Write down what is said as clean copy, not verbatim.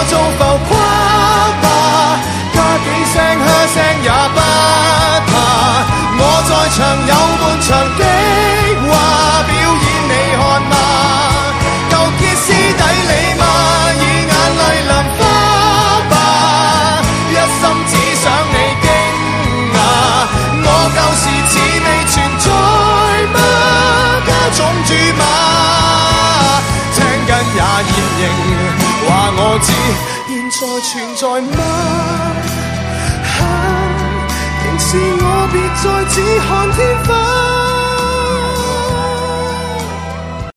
做浮誇吧，加幾聲噓聲也不怕。我在場有半場的話，表演你看嗎？糾結師弟你嗎？以眼淚淋花吧，一心只想你驚訝。我舊時似未存在嗎？加種注碼，聽緊也現形。話我知，現在存在嗎？仍是我別再只看天花。